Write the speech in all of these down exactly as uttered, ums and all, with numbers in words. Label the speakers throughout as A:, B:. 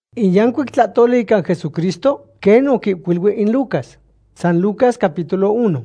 A: Iyankuik tlatoli ikan Jesucristo, ken okikwilui in Lucas. San Lucas capítulo uno.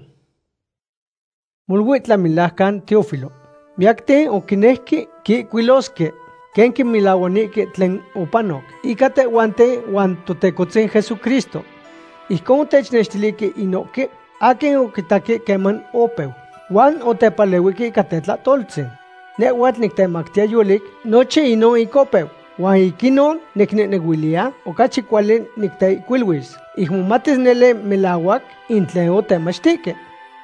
A: Mului tlamilahkan Teófilo. Miakten okinehki kikwilosque, ken kimilauaniki tlen opanok. Ika tehuante wan totekotzin Jesucristo. Ihkon technextiliki inoki, akin okitaki keman opeu. Wan otepaleuiki ika tetlatoltzin. Nehuatl niktemaktia yolik, nochi inon ikopeu. Wan ikinon nikneneuilia okachi kuali nikteikuilhuis. Ihmomatis nele melauak intlen otemachtike.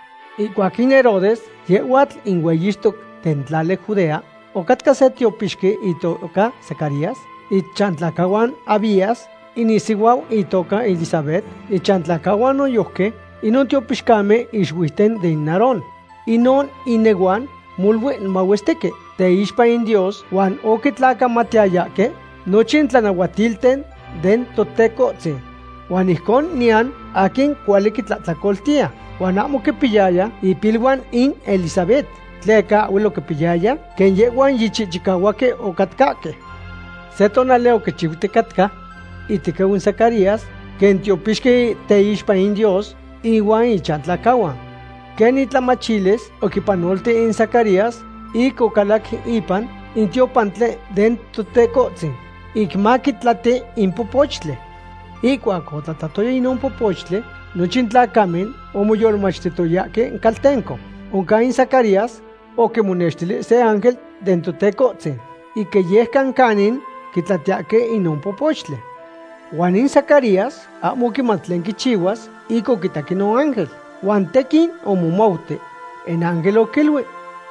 A: Ikuakin Herodes, yehuatl inhueyixtok den tlali Judea, okatka se tiopixki itoka Zacarías, ichantlakahuan Abías, inisihuau itoka Elizabeth, ichantlakahuan noyohke, inon tiopixkame ixuihten de Aarón. Inon ineguan mului mauesteke, teixpa in Dios, wan okitlakamatiayake, nochin tlanauatilten den totekotzin. Wan ihkon nian akin kuali kitlatlakoltia, wan amo kipiyaya ipilwan in Elizabeth, tleka uelo kipiyaya, ken yehuan yichichikawake okatkake. Se tonale okichiutikatka, itikawin Zacarías, ken tiopixki teixpa in Dios, iwan ichantlakawan. Ken itlamachiles okipanolti in Zacarías, ik okalak ipan in tiopantle den totekotzin, ik makitlati in popochtle. Ikuak otlatatoya inon popochtle, nochin tlakamen omoyolmachtitoyake in kaltenko. Onka in Zacarías okimonextili se ángel den totekotzin, ike yehkan kanin kitlatiake inon popochtle. Wan in Zacarías amo kimatlen kichiwas, ik okitaki non ángel. Wan tekin omomaute, en ángel okilui.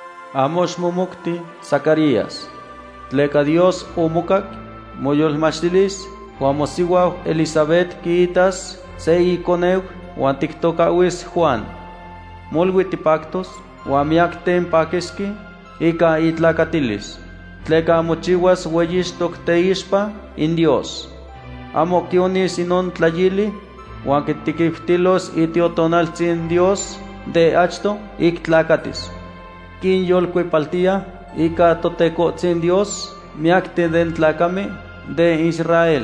B: Amos momukti Zacarías, tleka Dios omokak, moyolmachtilis, Juan mosihuau Elizabeth kiitas se ikoneu, wan tiktokawis Juan. Molui tipaktos, wan miakten pakiski, ika itlakatilis, tleka mochiwas weyixtok teixpa in Dios. Amo kionis inon tlayili, wan kitikiftilos itiotonaltzin Dios de achto ik tlakatis. Kin yolkuipaltia ika totekotzin Dios miakte den tlakame de Israel.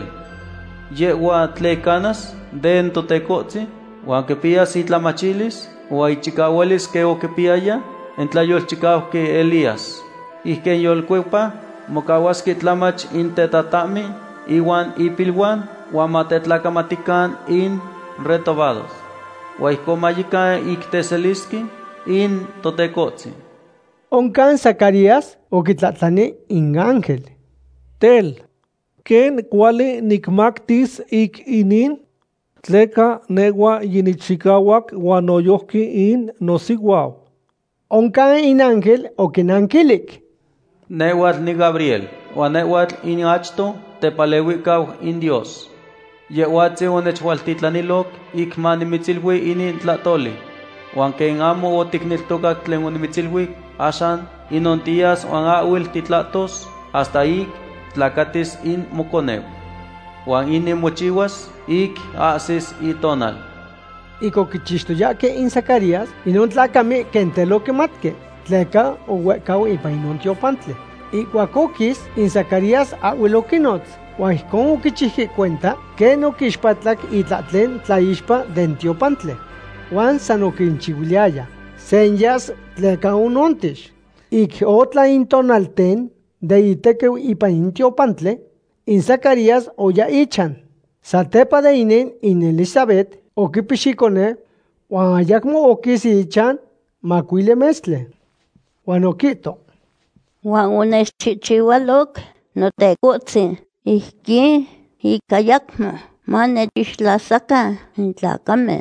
B: Yewa tlekanas den totekotzi, wan kipiyas itlamachilis, wan ichikahuelis ke okipiaya, en tlayolchikau ke Elías. Ihken yolkuipa, mokawaski tlamach in tetatami, iwan ipilwan, wan matetlakamatikan in retobados. Wan ihkomayika ikteseliski in totekotzi.
A: Onkan Zacarías okitlatlani in ángel.
C: Tel, ken kuali nikmaktis ik inin, tleka newa yinichikawak wan noyohki in nosihuau.
A: Onkan in ángel okinankilik.
B: Newatl ni Gabriel, wan newatl in achto tepaleuikau in Dios. Yewatzi onechwaltitlanilok ik manimitzilhui inin tlatoli. Wan ken amo otikniltokak tlen onimitzilhuik, ashan inon días wan awil titlatos hasta ik tlakatis in mokoneu. Wan ini mochiwas ik asis itonal.
A: Ik okichixtoyake in Zacarías inon tlakame ken telokimatke, tleka owekau ipa inon tiopantle. Ikuak okis in Zacarías awil okinotz, wan ihkon okichihki cuenta ken okixpatlak itlatlen tlaixpa den tiopantle. Wan san okinchiuiliaya, senyas tleka unontish. Ik otla intonalten de itekeu ipa in tiopantle, in Zacarías oya ichan. Satepa de inen in Elizabeth okipixikone, wan ayakmo okis ichan makuile mestle. Wan okito.
D: Wan onechchichiualok notekotzin, ihki ikayakmo manechixtlasaka in tlakame.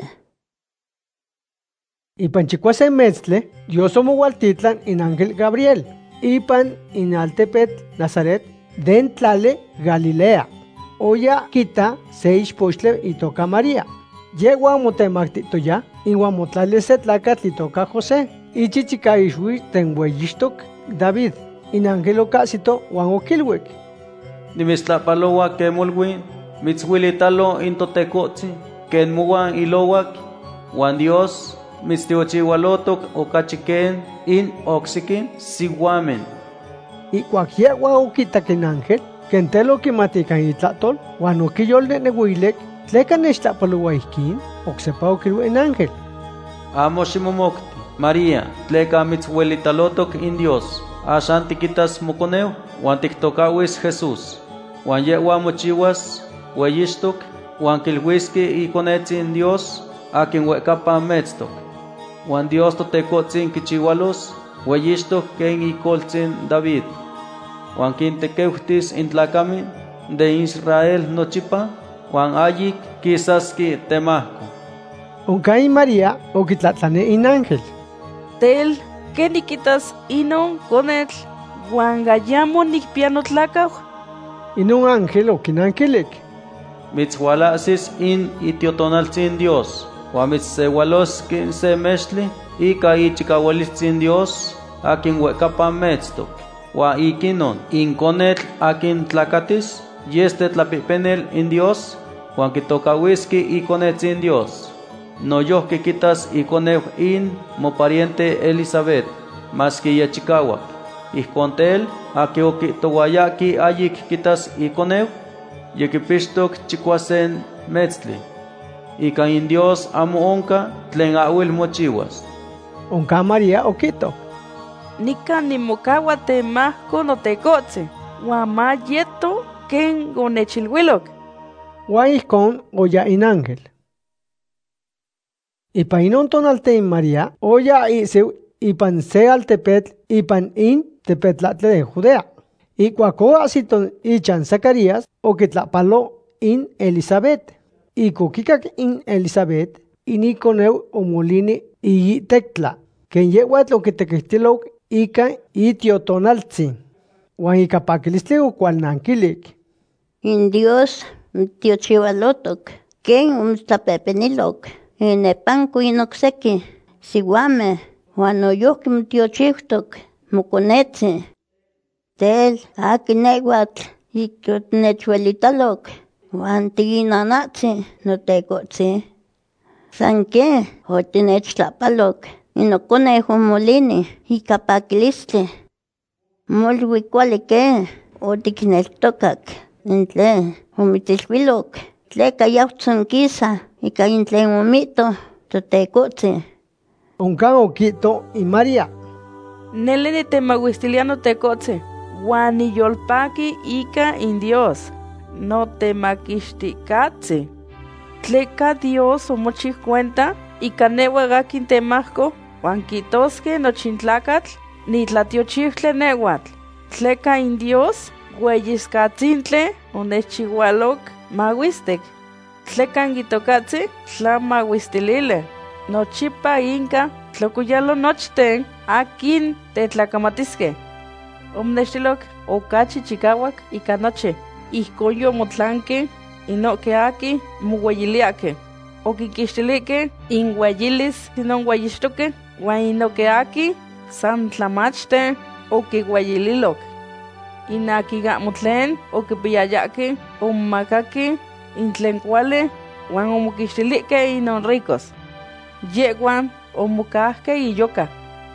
A: Ipan chikuase metztle, Dios omoualtitlan in ángel Gabriel, ipan in altepet Nazaret, den tlale Galilea. Oya kita se ixpoxtle itoka María. Yewa motemaktiitoya, inwan motlale se tlakatl itoka José. Ichichika ixui ten weyixtok David. In ángel okasito wan okilwek.
B: Nimistlapalowa kemolwi, mitzwilitalo in totekotzi, ken muwan ilowak, wan Dios mitztiochiwalotok okachiken in oksikin siwamen.
A: Ikuak yewa okitak in ángel, ken telo kimatikan itlatol, wan okiyolne nehuilek, tleka nechtlapaloa ihkin, oksepa okilui en ángel.
B: Amo ximomokti, María, tleka mitzhuelitalotok in Dios, axan tikitas mokoneu, wan tiktokawis Jesús, wan yewa mochiwas, weyixtok, wan kilhuiski ikonetzin Dios, akin wekapa metztok. Wan Dios totekotzin kichiwalos, weyixtok ken ikoltzin David. Wan kintekeuhtis intlakamin de Israel nochipa, wan ayik kisaski temahko.
A: Onkai María okitlatlane in ángel.
E: Tel, ¿qué niquitas inon konetl, wan gayamo nikpiano tlakau?
A: Inon ángel okinankilik.
B: Mitzhualasis in itiotonaltzin Dios, wan mitzsewaloski se mextli, ika ichikawalitzin Dios, akin wekapa metztok. Wa ikinon in konetl akin tlakatis, yeste tlapipenel in Dios, wan kitokawiski ikonetzin Dios. No yo que quitas ikoneu in mo pariente Elizabeth, mas que yachikawak. Ihkontel, a que okitowayaki ayik quitas ikoneu, yekipistok chikuasen metzli. Ika in Dios amo onka, tlen awil mochiwas.
A: Onka María okito.
E: Nika nimokawa temahko notekotze, wama yeto ken gonechilwilok.
A: Wa ihkon oya in ángel. Ipan inon tonaltein María, oya iseu ipan se altepetl ipan in tepetlatle de Judea. Y cuaco asiton ichan Zacarías o kitlapalo in Elizabeth. Y kokikak in Elizabeth, inikoneu omolini y tectla, que yehuat lo que te quistilok ika itiotonaltzin. Wan ikapakilistle o cual nankilik.
D: In Dios, tiochivalotok, ken umstapepenilok. Inepanko inokseki, siwame, wan oyohkim tiochihtok, mokonetzi. Tel, akinewatl, ikotnechuelitalok, wan tiginanatzi, notekotzi. Sanke, otinechtlapalok, inokonejo molini, ikapakilistli. Molwi kuali ke, otikneltokak, intle, omitilwilok, tleka yautzon kisa, ika intlen omito, totekotzi.
A: Onkan okito y María.
E: Nele ni temahuistiliano tekotze, wan niyolpaki ika in Dios, no temakixtikatzi. Tleka Dios omochih cuenta, ika newa gakin temahko, wan kitoske nochintlakatl, ni tlatiochihtle newatl. Tleka in Dios, hueyiskatzintle, onechihualok, mahuistek. Tlekan gitokatzi, tlamahuistilile. Nochipa inka, tlokuyalo nochten, akin tetlakamatiske. Omnextilok, okachi chikawak, ika noche. Ihkoyo motlanke, inoke aki, muweyiliake. Okikixtilike, inweyilis, sinon weyixtoke, wan inoke aki, san tlamachte, okiweyililok. Inakiga motlen, okipiyayake, omakaki, intlen kuale, wan omokixtilike inon ricos. Yeguan omokahke iyoka.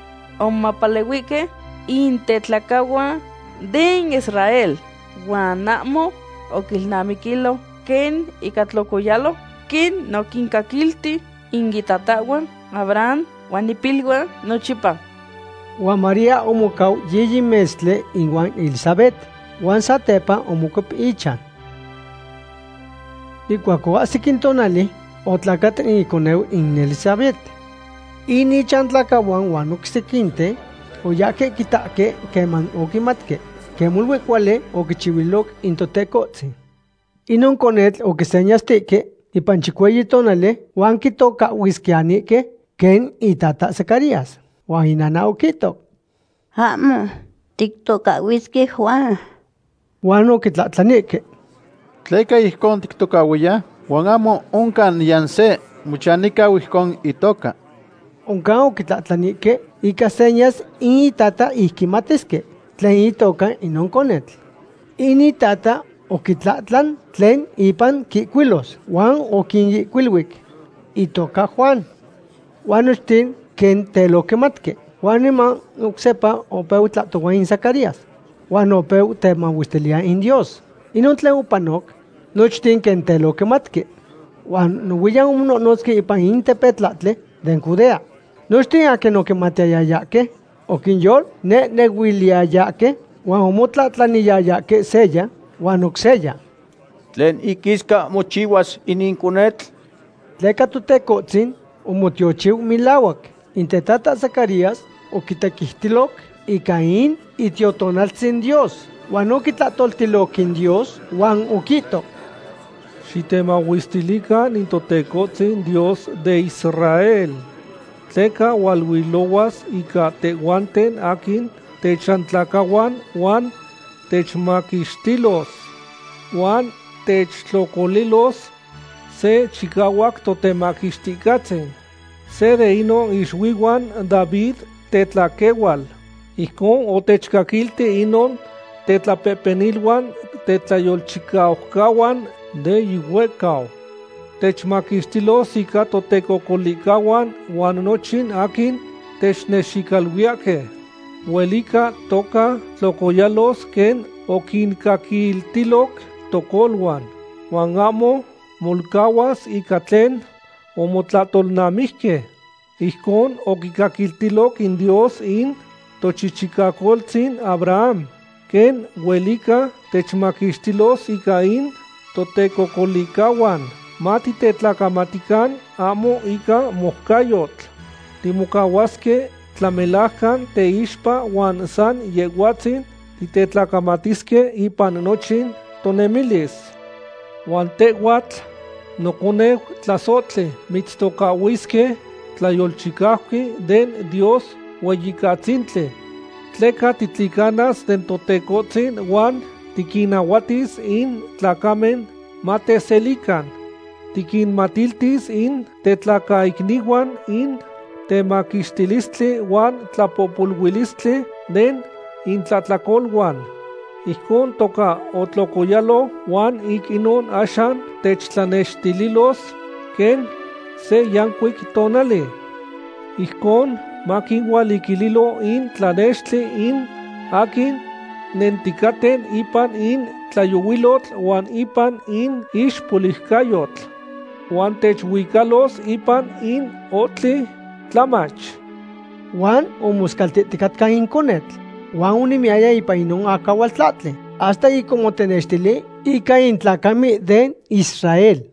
E: Omapalewike intetlakawa den Israel. Wan amo okilnamikilo ken ikatlokoyalo ken nokinkakilti ingitatawan Abraham wan ipilwan nochipa.
A: Wan María omokau yiyi mestle inwan Elizabeth, wan satepa omokop ichan. Ikuako asikintonali, otlakat ikoneu in Elizabeth. Ini chantlakawan wan oksekinte, oyake kitake keman okimatke, kemulwe kuale okichiwilok intotekotzi. Inon konetl okiseñastike, ipan chikueyi tonale, wan kitoka wiskianike, ken itata Zacarías, wan inana okitok.
D: Amo, tiktoka wiski Juan.
A: Wan okitlatlanike.
F: Tleka ihkon tiktokawia, wan amo onkan yanse, muchanika ihkon itoka.
A: Onkan okitlatlanike, ika señas itata ihkimatiske, tlen itoka inon konetl. Ini tata okitlatlan tlen ipan kikuilos, wan okinyikwilwik, itoka Juan. Wan ustin ken telokematke, wan iman oksepa opeu tlatowa in Zacarías, wan opeu temahuistelia in Dios. Inon tlen upanok, nochtin ken telo kematki. Wan nuwiyan umnonotzki ipan intepetlatle den Judea. Nochtin aken okematiayayake, okinyol ne newiliayake, wan omotlatlaniyayake seya, wan okseya.
G: Tlen ikiska mochiwas ininkunetl?
A: Tleka totekotzin omotiochiw milawak. Intetata Zacarías okitekihtilok ika in itiotonaltzin Dios, wan okitlatoltilokin Dios, wan okito.
C: Xitemahuistilikan intotekotzin Dios de Israel. Tleka walwilowas ika tehuanten akin techantlakawan wan techmakixtilos, wan techtlokolilos se chikawak totemakixtikatzin. Se de ino ixwiwan David tetlakewal. Ijkon otechkakilti inon tetlapepenilwan tetlayolchikaojkawan de iuekao. Techmakixtilos ika totekokolikawan wan nochin akin technexikalwiake. Huelika toka tlokoyalos ken okinkakiltilok tokolwan, wan amo molkawas ika tlen omotlatolnamihke. Ijkon okikakiltilok in Dios in tochichikakoltzin Abraham, ken huelika techmakixtilos ika in totekokolikawan, matitetlakamatikán amo ika mohkayotl. Timokawaske tlamelajkan teixpa wan san yehuatzin titetlakamatisque ipan nochin tonemilis. Wan tehuatl nokoneu tlasotli mitztokahuisque tlayolchikauki den Dios ueyikatzintli. Tleka titlikanas den totekotzin wan tikinauatis in tlakamen mateselikan. Tikinmatiltis in tetlakaikniwan in temakixtilistli wan tlapopolhuilistli den intlatlakolwan. Ijkon toka otlokoyalo wan ik inon axan techtlanextililos ken se yankuik tonali. Ijkon makinhualikililo in tlanextli in akin nentikaten ipan in tlayowilotl wan ipan in ixpolihkayotl. Wan techwikalos ipan in otli tlamach.
A: Wan omuskaltitikatka in konetl. Wan unimiaya ipa inon akawaltlatle, hasta ikomotenextili ika in tlakami den Israel.